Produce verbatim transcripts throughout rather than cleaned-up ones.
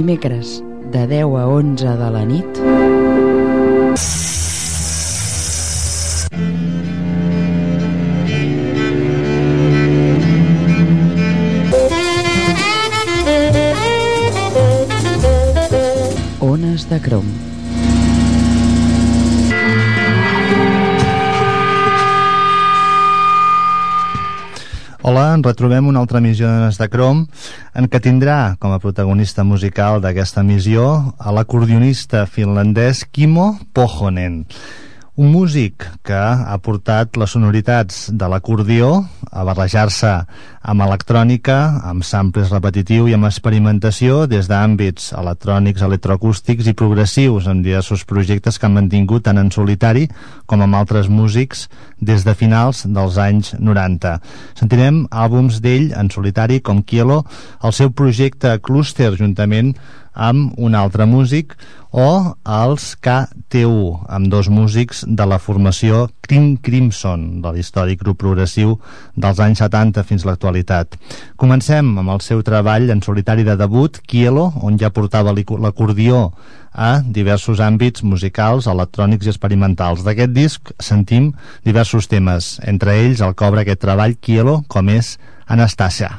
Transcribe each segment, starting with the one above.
dimecres de deu a onze de la nit. Ones de Crom. Hola, ens retrobem una altra emissió d'Ones de Crom, en què tindrà com a protagonista musical d'aquesta emissió a l'acordionista finlandès Kimmo Pohjonen, un músic que ha portat les sonoritats de l'acordió a barrejar-se amb electrònica, amb samples repetitiu i amb experimentació des d'àmbits electrònics, electroacústics i progressius en diversos projectes que han mantingut tant en solitari com amb altres músics des de finals dels anys noranta. Sentirem àlbums d'ell en solitari com Kielo, el seu projecte Cluster juntament amb un altre músic, o els K T U, amb dos músics de la formació King Crimson, de l'històric grup progressiu dels anys setanta fins a l'actualitat. Comencem amb el seu treball en solitari de debut, Kielo, on ja portava l'acordió a diversos àmbits musicals, electrònics i experimentals. D'aquest disc sentim diversos temes, entre ells el que obre aquest treball Kielo, com és Anastasia.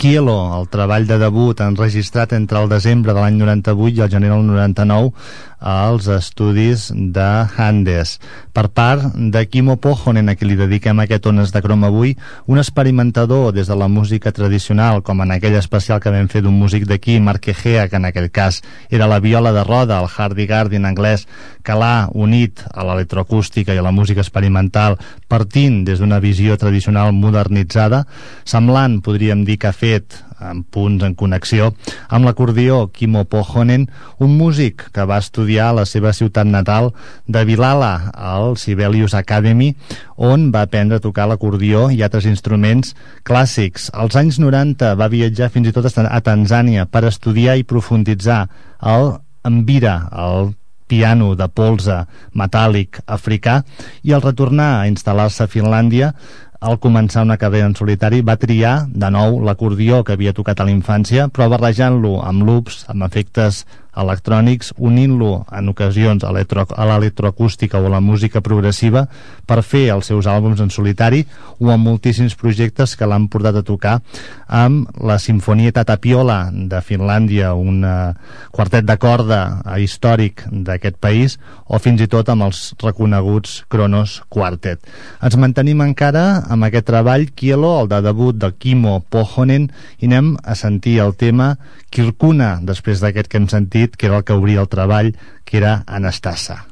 Cielo, el treball de debut enregistrat entre el desembre de l'any noranta-vuit i el gener del noranta-nou als estudis de Andes, per part de Kimmo Pohjonen, a qui li dediquem aquest Ones de Crom avui, un experimentador des de la música tradicional, com en aquell especial que vam fer d'un músic d'aquí, Mark Egea, que en aquell cas era la viola de roda, el hurdy-gurdy en anglès, que l'ha unit a l'electroacústica i a la música experimental, partint des d'una visió tradicional modernitzada, semblant, podríem dir, que ha fet en punts en connexió amb l'acordió Kimmo Pohjonen, un músic que va estudiar a la seva ciutat natal de Vilala, al Sibelius Academy, on va aprendre a tocar l'acordió i altres instruments clàssics. Als anys noranta va viatjar fins i tot a Tanzània per estudiar i profunditzar el mbira, el piano de polze metàl·lic africà, i al retornar a instal·lar-se a Finlàndia, al començar una carrera en solitari, va triar de nou l'acordió que havia tocat a la infància, però barrejant-lo amb loops, amb efectes electrònics, unint-lo en ocasions a l'electroacústica o a la música progressiva per fer els seus àlbums en solitari, o amb moltíssims projectes que l'han portat a tocar amb la Sinfonia Tatapiola de Finlàndia, un quartet de corda històric d'aquest país, o fins i tot amb els reconeguts Kronos Quartet. Ens mantenim encara amb aquest treball Cielo, el de debut de Kimmo Pohjonen, i anem a sentir el tema Kirkuna, després d'aquest que hem sentit, que era el que obria el treball, que era Anastasa.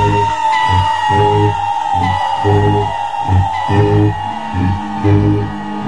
Thank you.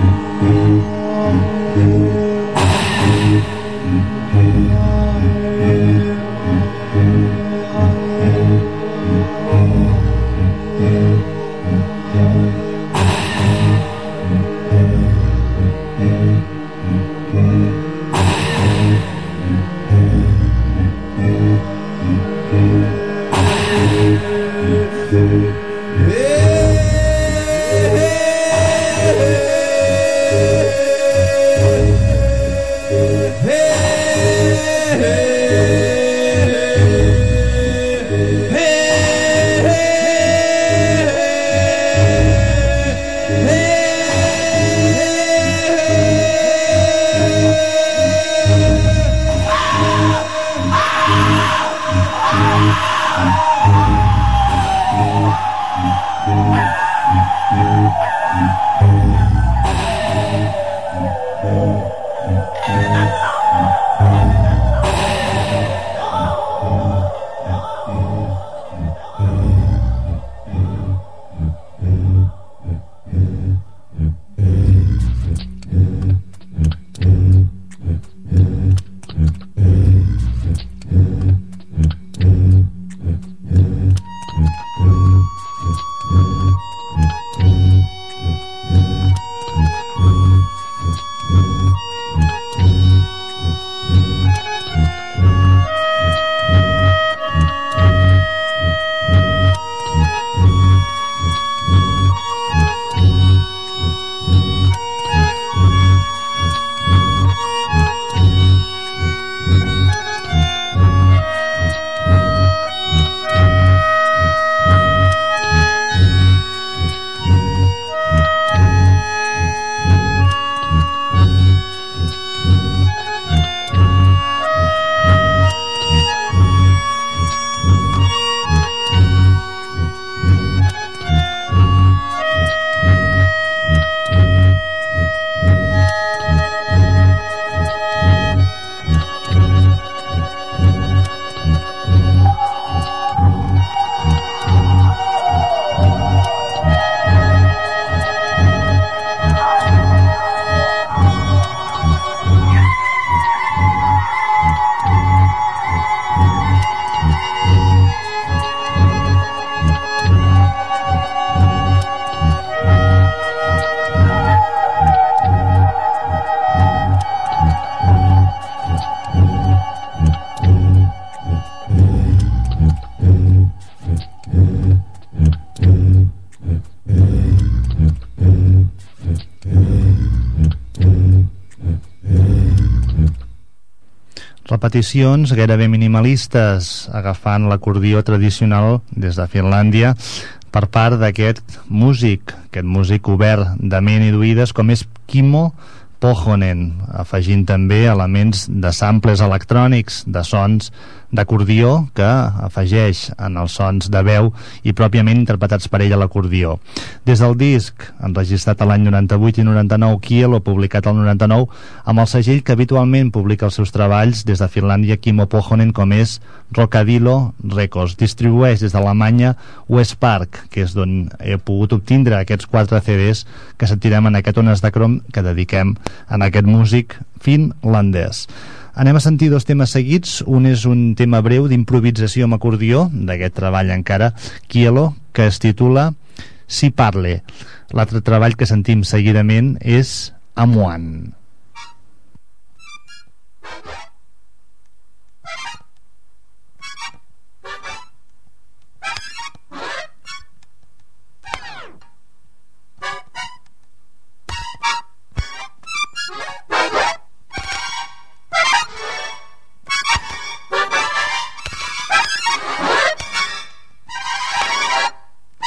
repeticions gairebé minimalistes, agafant l'acordió tradicional des de Finlàndia per part d'aquest músic, aquest músic obert de ment i d'oïdes com és Kimmo Pohjonen, afegint també elements de samples electrònics, de sons d'acordió que afegeix en els sons de veu i pròpiament interpretats per ell a l'acordió. Des del disc, enregistrat a l'any noranta-vuit i noranta-nou, Kielo, publicat al noranta-nou, amb el segell que habitualment publica els seus treballs des de Finlàndia, Kimmo Pohjonen, com és Rocadillo Records. Distribueix des d'Alemanya Westpark, que és d'on he pogut obtindre aquests quatre C Ds que sentirem en aquest Ones de Crom que dediquem a aquest músic finlandès. Anem a sentir dos temes seguits. Un és un tema breu d'improvisació amb acordió, d'aquest treball encara, Kielo, que es titula Si parle. L'altre treball que sentim seguidament és Amuan.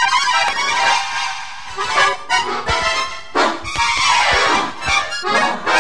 Bye.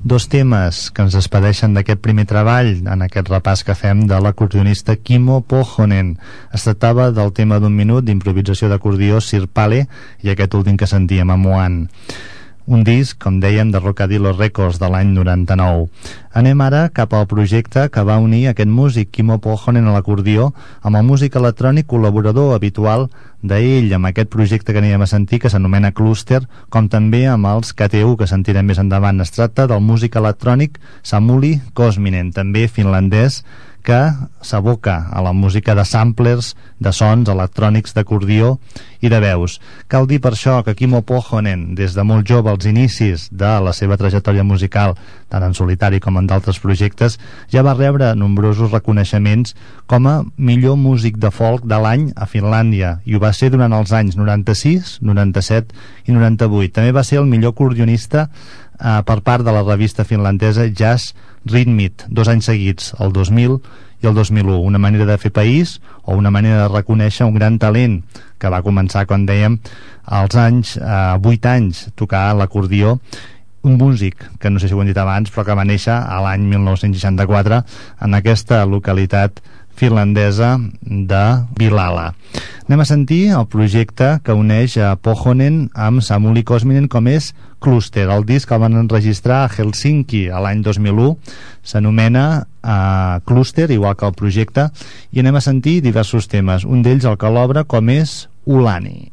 Dos temes que ens despedeixen d'aquest primer treball en aquest repàs que fem de l'acordionista Kimmo Pohjonen. Es tractava del tema d'un minut d'improvisació d'acordió Sirpale i aquest últim que sentíem, Amoan. Un disc, com dèiem, de Rocadillo Records de l'any noranta-nou. Anem ara cap al projecte que va unir aquest músic Kimmo Pohjonen a l'acordió amb el músic electrònic col·laborador habitual d'ell, amb aquest projecte que anirem a sentir que s'anomena Cluster, com també amb els K T U que sentirem més endavant. Es tracta del músic electrònic Samuli Kosminen, també finlandès, que s'aboca a la música de samplers, de sons electrònics, d'acordió i de veus. Cal dir per això que Kimmo Pohjonen, des de molt jove, als inicis de la seva trajectòria musical, tant en solitari com en d'altres projectes, ja va rebre nombrosos reconeixements com a millor músic de folk de l'any a Finlàndia, i ho va ser durant els anys noranta-sis, noranta-set i noranta-vuit. També va ser el millor acordionista eh, per part de la revista finlandesa Jazz Ritmit, dos anys seguits, el dos mil i el dos mil u. Una manera de fer país o una manera de reconèixer un gran talent que va començar, com dèiem, als anys, eh, vuit anys, tocar l'acordió. Un músic que no sé si ho hem dit abans, però que va néixer a l'any mil nou-cents seixanta-quatre en aquesta localitat finlandesa de Vilala. Anem a sentir el projecte que uneix a Pohjonen amb Samuli Kosminen, com és Cluster. El disc el van enregistrar a Helsinki a l'any dos mil u, s'anomena uh, Cluster, igual que el projecte, i anem a sentir diversos temes. Un d'ells el que l'obre, com és Ulani.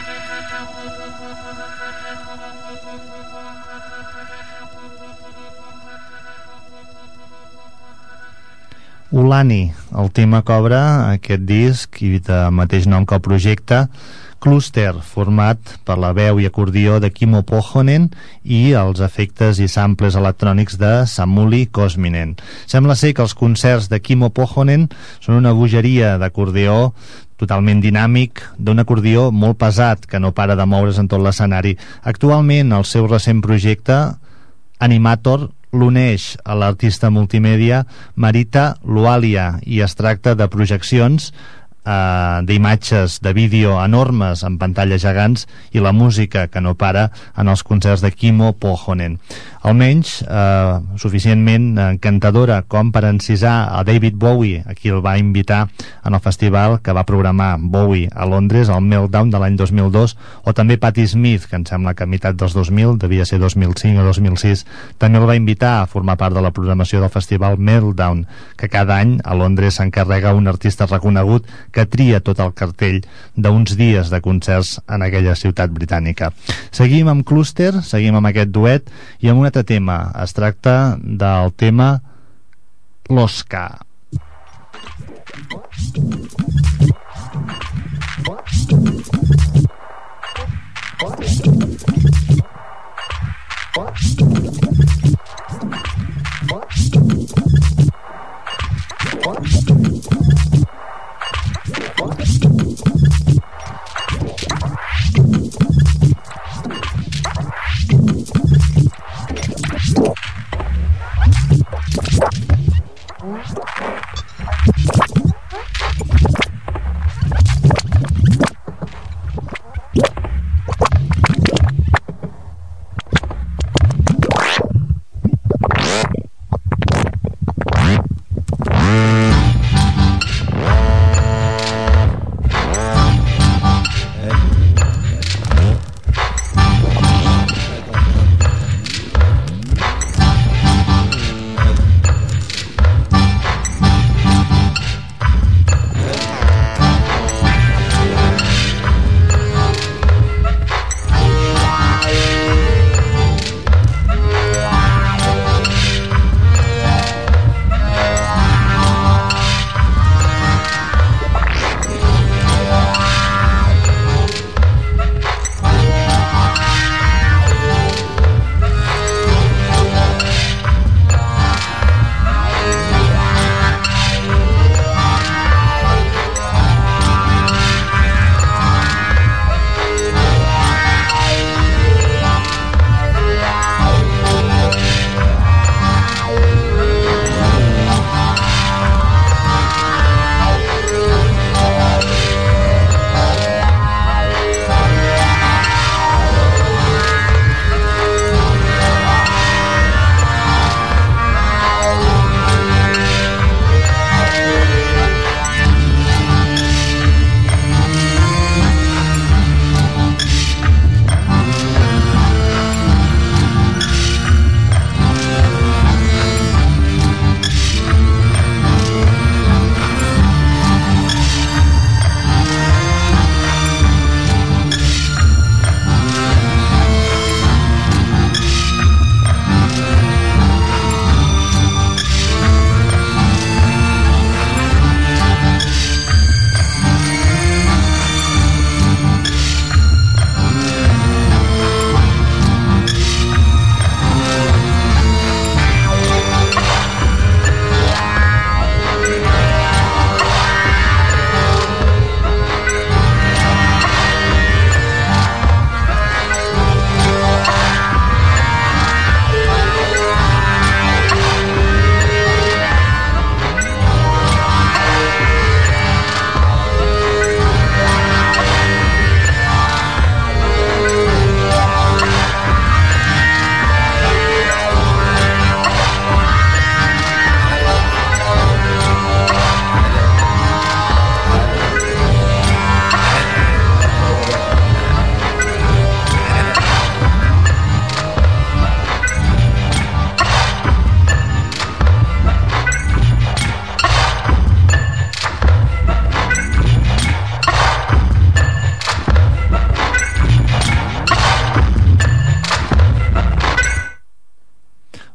Ulani, el tema cobra aquest disc i de mateix nom que el projecte. Cluster, format per la veu i acordió de Kimmo Pohjonen i els efectes i samples electrònics de Samuli Kosminen. Sembla ser que els concerts de Kimmo Pohjonen són una bogeria d'acordió totalment dinàmic, d'un acordió molt pesat que no para de moure's en tot l'escenari. Actualment el seu recent projecte Animator l'uneix a l'artista multimèdia Marita Lualia i es tracta de projeccions eh, d'imatges de vídeo enormes en pantalles gegants i la música que no para en els concerts de Kimmo Pohjonen. Almenys eh, suficientment encantadora com per encisar a David Bowie, a qui el va invitar en el festival que va programar Bowie a Londres, al Meltdown de l'any dos mil dos, o també Patti Smith, que em sembla que a meitat dels dos mil, devia ser dos mil cinc o dos mil sis, també el va invitar a formar part de la programació del festival Meltdown, que cada any a Londres s'encarrega un artista reconegut que tria tot el cartell d'uns dies de concerts en aquella ciutat britànica. Seguim amb Cluster, seguim amb aquest duet i amb un altre tema. Es tracta del tema L'Osca.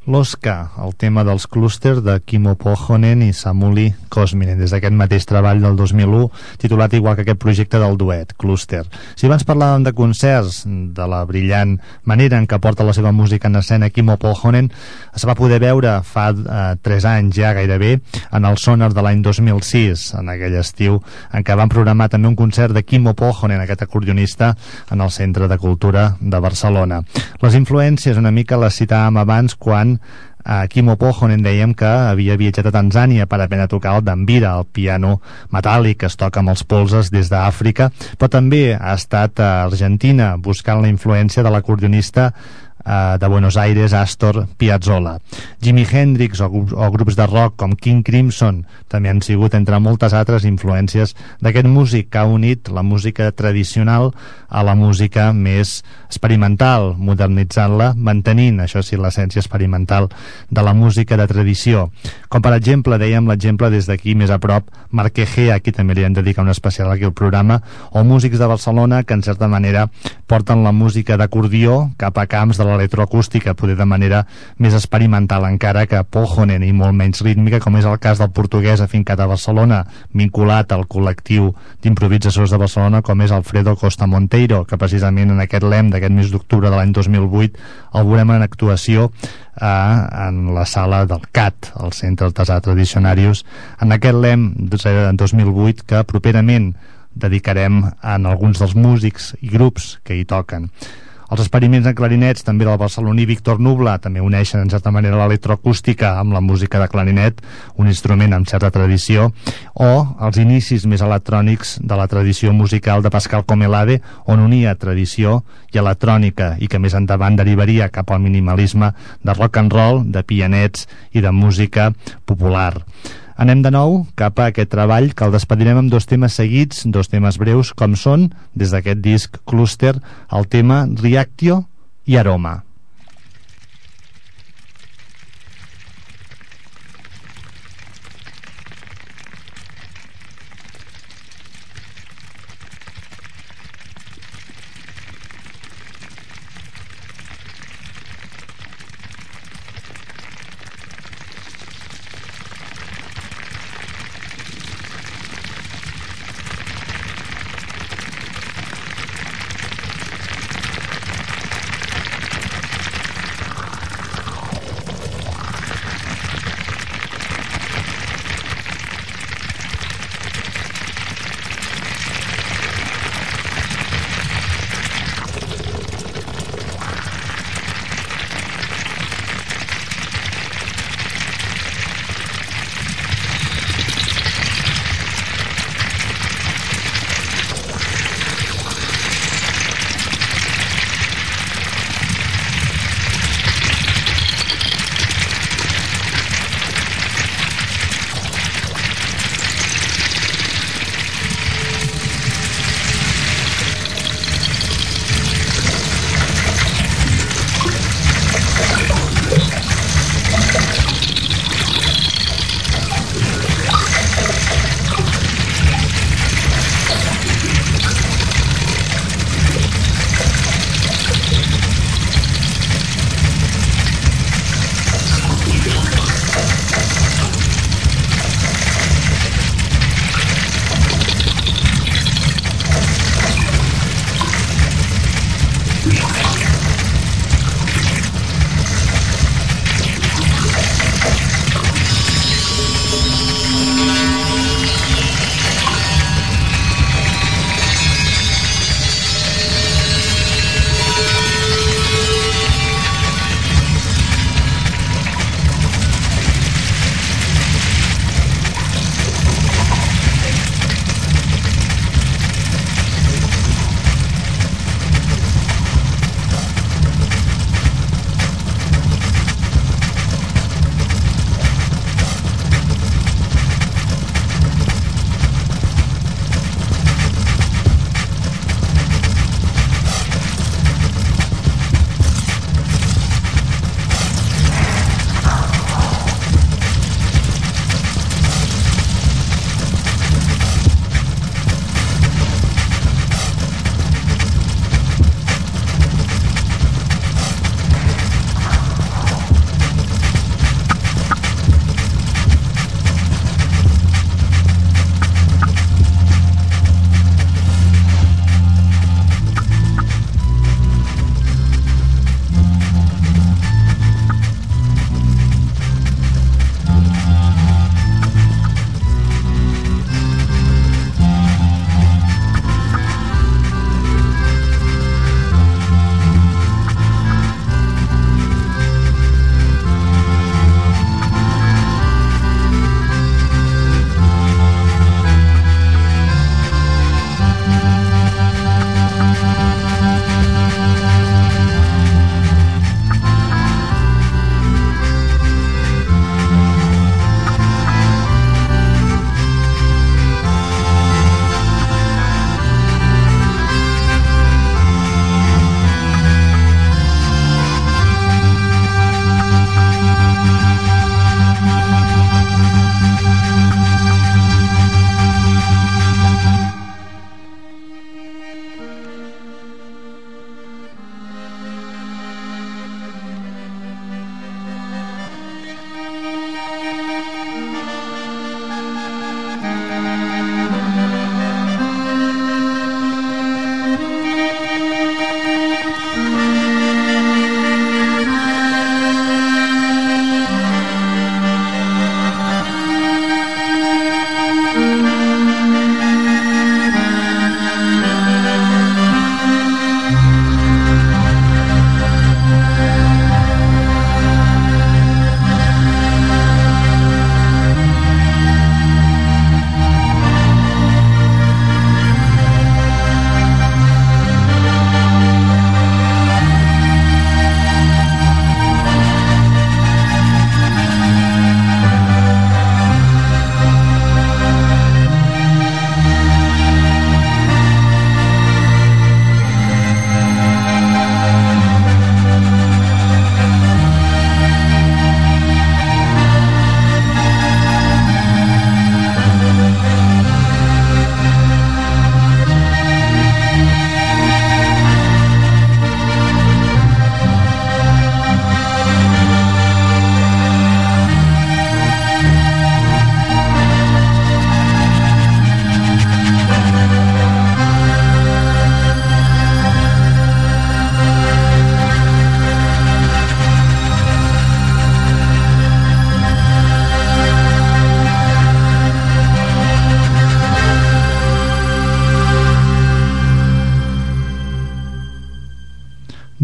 L'Osca, el tema dels clústers de Kimmo Pohjonen i Samuli Kosminen, des d'aquest mateix treball del dos mil u, titulat igual que aquest projecte del duet, Clúster. Si abans parlàvem de concerts, de la brillant manera en què porta la seva música en escena Kimmo Pohjonen, es va poder veure fa eh, tres anys ja gairebé en el Sonar de l'any dos mil sis, en aquell estiu en què van programar també un concert de Kimmo Pohjonen, aquest acordionista, en el Centre de Cultura de Barcelona. Les influències una mica les citàvem abans quan a Kimmo Pohjonen dèiem que havia viatjat a Tanzània per aprendre a tocar el dambira, el piano metàl·lic que es toca amb els polzes des d'Àfrica, però també ha estat a Argentina buscant la influència de l'acordionista de Buenos Aires, Astor Piazzolla. Jimi Hendrix o, o grups de rock com King Crimson també han sigut, entre moltes altres, influències d'aquest músic que ha unit la música tradicional a la música més experimental, modernitzant-la, mantenint, això sí, l'essència experimental de la música de tradició. Com per exemple, dèiem l'exemple des d'aquí més a prop, Marc Egea, aquí també li hem dedicat un especial aquí al programa, o músics de Barcelona que en certa manera porten la música d'acordió cap a camps de l'electroacústica, poder de manera més experimental encara que Pohjonen i molt menys rítmica, com és el cas del portuguès afincat a Barcelona, vinculat al col·lectiu d'improvisadors de Barcelona com és Alfredo Costa Monteiro, que precisament en aquest lem d'aquest mes d'octubre de l'any dos mil vuit el veurem en actuació eh, en la sala del C A T, el Centre Artesà Tradicionarius, en aquest lem de dos mil vuit que properament dedicarem en alguns dels músics i grups que hi toquen. Els experiments en clarinets també del barceloní Víctor Nubla també uneixen en certa manera l'electroacústica amb la música de clarinet, un instrument amb certa tradició, o els inicis més electrònics de la tradició musical de Pascal Comelade, on unia tradició i electrònica i que més endavant derivaria cap al minimalisme de rock and roll, de pianets i de música popular. Anem de nou cap a aquest treball que el despedirem amb dos temes seguits, dos temes breus com són, des d'aquest disc Clúster, el tema Reactio i Aroma.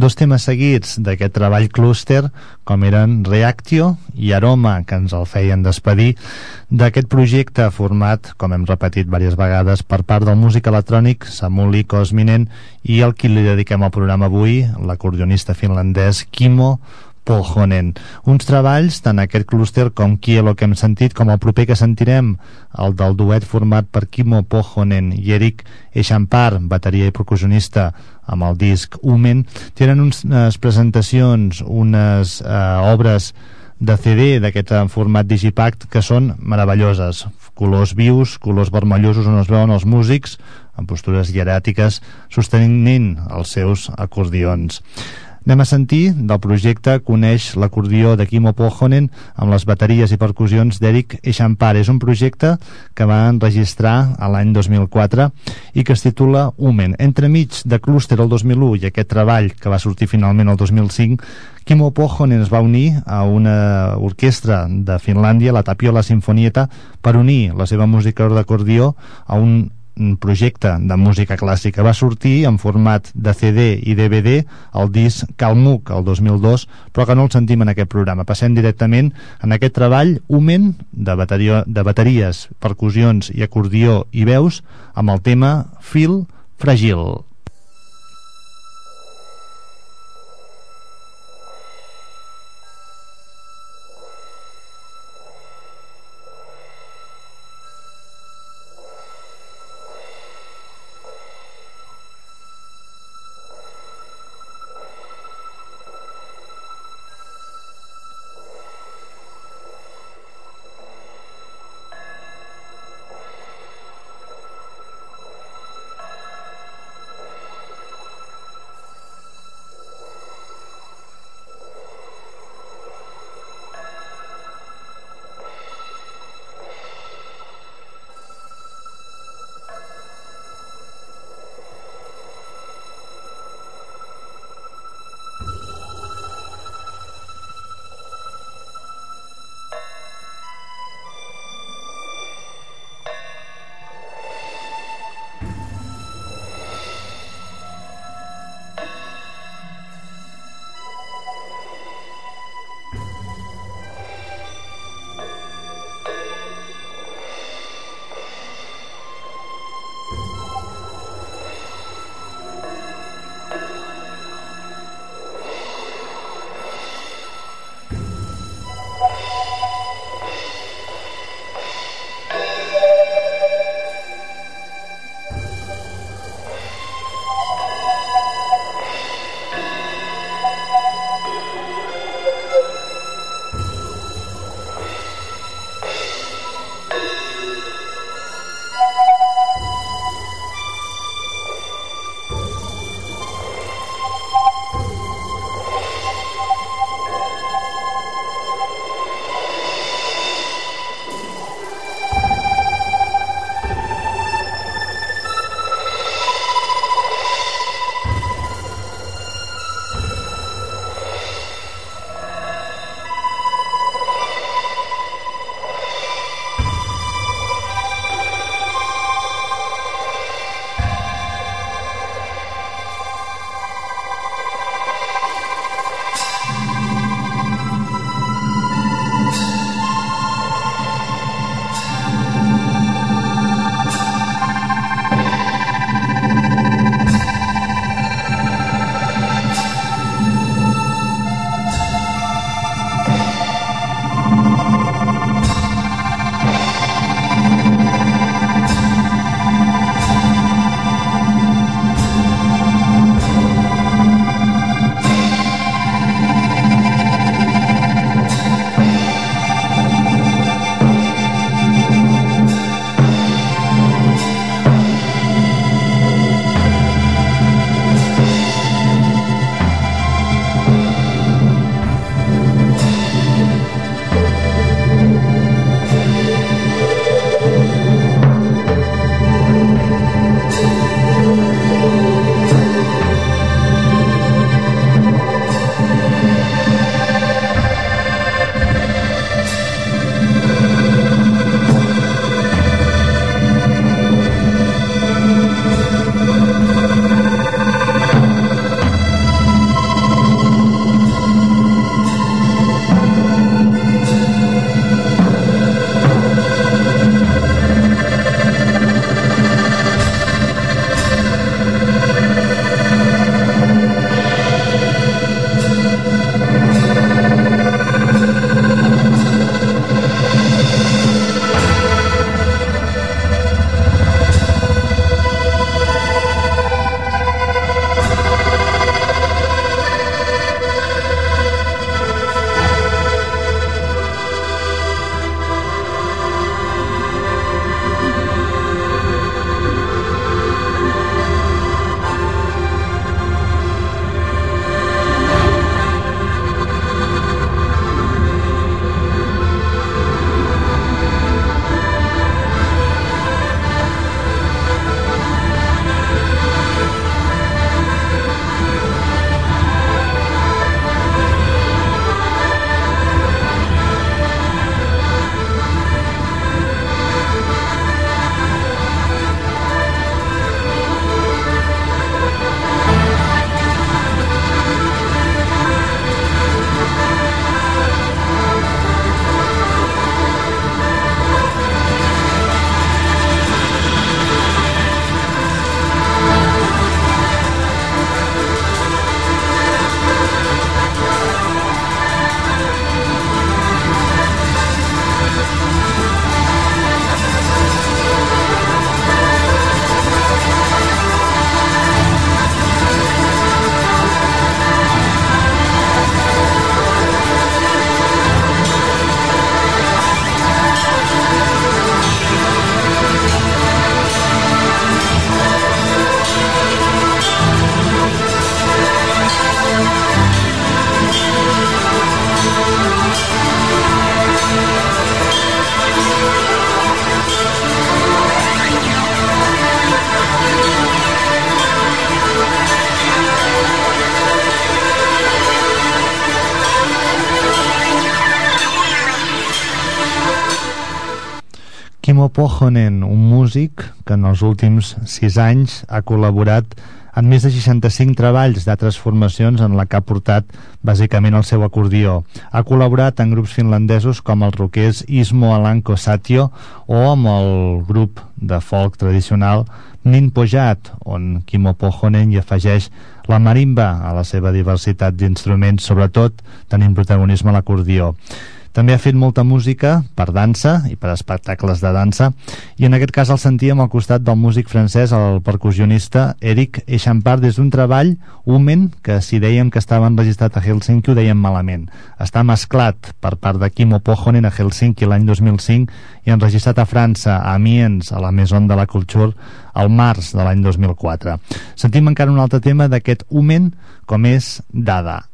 dos temes seguits d'aquest treball clúster, com eren Reactio i Aroma, que ens el feien despedir d'aquest projecte format, com hem repetit diverses vegades, per part del músic electrònic Samuli Kosminen i el qui li dediquem al programa avui, l'acordionista finlandès Kimmo Pohjonen. Uns treballs, tant aquest clúster com Kielo que hem sentit, com el proper que sentirem, el del duet format per Kimmo Pohjonen i Erik Echampar, bateria i percussionista, amb el disc Umen, tenen unes presentacions, unes eh, obres de C D d'aquest format digipack que són meravelloses, colors vius, colors vermellosos on es veuen els músics en postures hieràtiques sostenint els seus acordions. Anem a sentir del projecte Coneix l'acordió de Kimmo Pohjonen amb les bateries i percussions d'Erik Echampar. És un projecte que va enregistrar a l'any dos mil quatre i que es titula Umen. Entremig de Clúster el dos mil u i aquest treball que va sortir finalment el dos mil cinc, Kimmo Pohjonen es va unir a una orquestra de Finlàndia, la Tapiola Sinfonietta, per unir la seva música d'acordió a un un projecte de música clàssica. Va sortir en format de C D i D V D el disc Kalmuk el dos mil dos, però que no el sentim en aquest programa. Passem directament en aquest treball Umen de, bateria, de bateries, percussions i acordió i veus amb el tema Fil Fragil. Kimmo Pohjonen, un músic que en els últims sis anys ha col·laborat en més de seixanta-cinc treballs d'altres formacions en la que ha portat bàsicament el seu acordió. Ha col·laborat en grups finlandesos com els rockers Ismo Alanko Satio o amb el grup de folk tradicional Nin Pojat, on Kimmo Pohjonen hi afegeix la marimba a la seva diversitat d'instruments, sobretot tenint protagonisme a l'acordió. També ha fet molta música per dansa i per espectacles de dansa, i en aquest cas el sentíem al costat del músic francès, el percussionista Eric Echampart, des d'un treball, Umen, que si dèiem que estava enregistrat a Helsinki ho dèiem malament. Està mesclat per part de Kimmo Pohjonen a Helsinki l'any dos mil cinc i enregistrat a França, a Amiens, a la Maison de la Culture, al març de l'any dos mil quatre. Sentim encara un altre tema d'aquest Umen, com és Dada.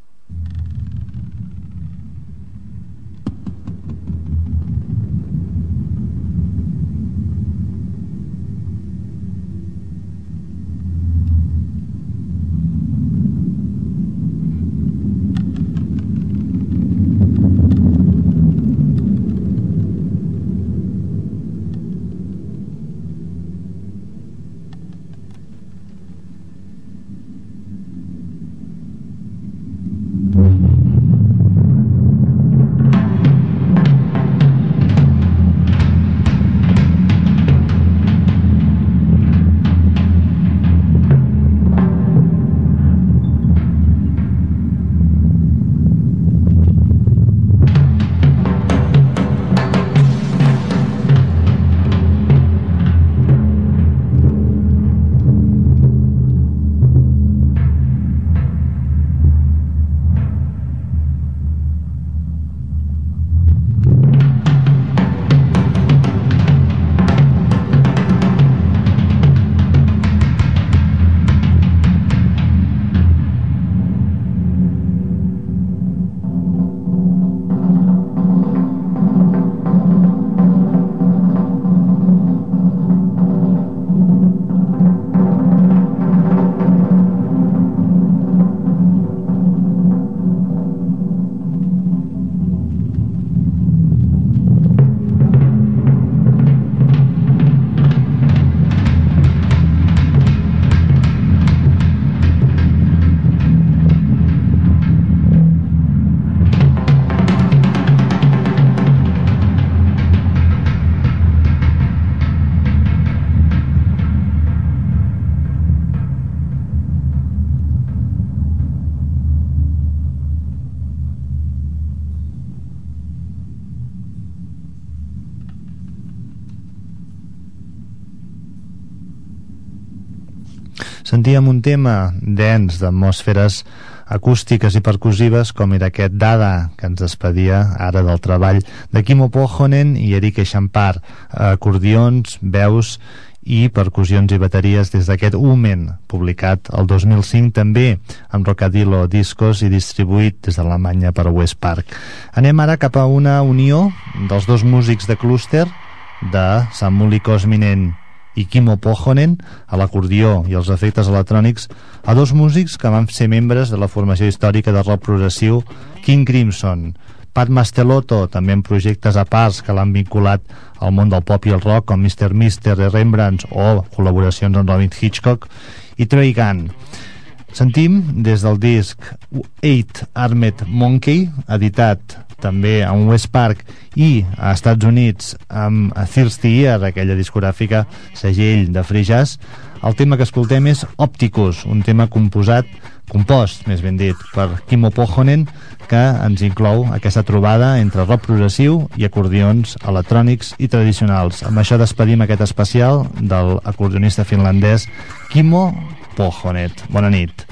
Sentíem un tema dens d'atmosferes acústiques i percussives, com era aquest Dada, que ens despedia ara del treball de Kimmo Pohjonen i Eric Echampart, acordions, veus i percussions i bateries des d'aquest Umen, publicat el dos mil cinc també amb Rocadillo Discos i distribuït des d'Alemanya per Westpark. Anem ara cap a una unió dels dos músics de clúster, de Samuli Kosminen i Kimmo Pohjonen, a l'acordió i els efectes electrònics, a dos músics que van ser membres de la formació històrica de rock progressiu King Crimson. Pat Mastelotto, també en projectes a parts que l'han vinculat al món del pop i el rock, com mister Mister de Rembrandt o col·laboracions amb Robin Hitchcock, i Trey Gunn. Sentim des del disc Eight Armed Monkey, editat també a Westpark i a Estats Units amb Thirsty Ear, aquella discogràfica segell de free jazz. El tema que escoltem és Opticus, un tema composat, compost més ben dit, per Kimmo Pohjonen, que ens inclou aquesta trobada entre rock progressiu i acordions electrònics i tradicionals. Amb això despedim aquest especial del acordionista finlandès Kimmo Pohjonen. Bona nit.